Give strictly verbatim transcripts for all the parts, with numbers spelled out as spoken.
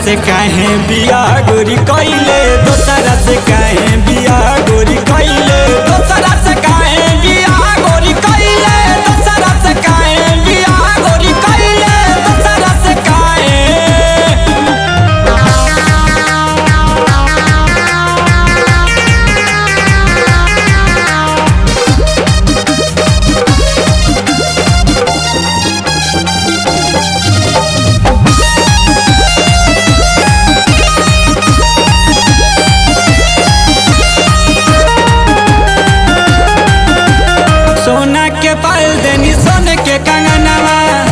से काहे बियाह गोरी कइले दोसरा से काहे बियाह गोरी कइले दोसरा से काहे बियाह गोरी कइले दोसरा से काहे बियाह गोरी कइले दोसरा से काहे सोना के पाल देनी सोने के कंगनवा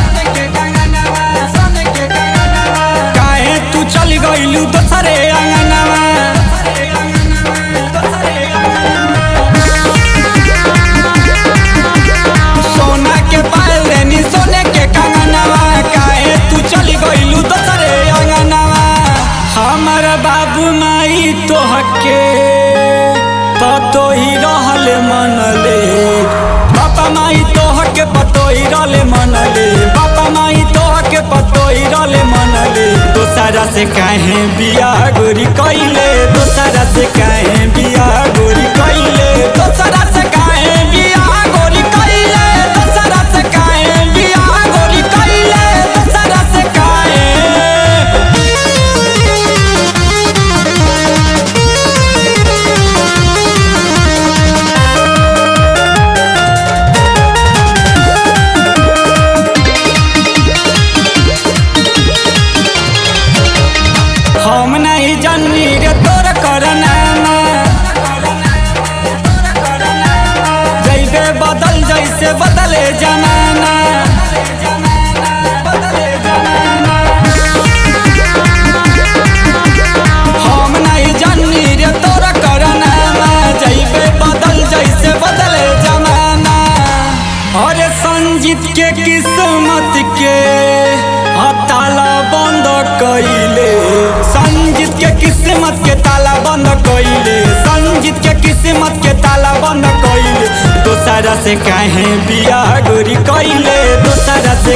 काहे तू चल गइलू दोसरे अंगनवा सोना के पाल देनी सोने के कंगनवा काहे तू चल गइलू दोसरे अंगनवा हमर बाबू माई तोहके पतो ही रहल मनले बापा माई तोहके पतोही रहले मनले बापा माई तोहके पतोही रहले मनले दोसरा से काहे बियाह गोरी कइले दोसरा से काहे बियाह गोरी कइले दोसरा से काहे बियाह गोरी कइले दोसरा से काहे बियाह गोरी कइले दोसरा से काहे हम नहीं जानी रे तोर करनामा जैसे बदल जैसे बदले जमाना हम नहीं जानी रे तोर करनामा जैसे बदल जैसे बदले जमाना अरे संजीत के किस्मत के ताला बंद कइले संजीत के किस्मत के ताला बंद कइले संजीत के किस्मत के ताला बंद कइले दोसरा से काहे बियाह गोरी कइले दोसरा से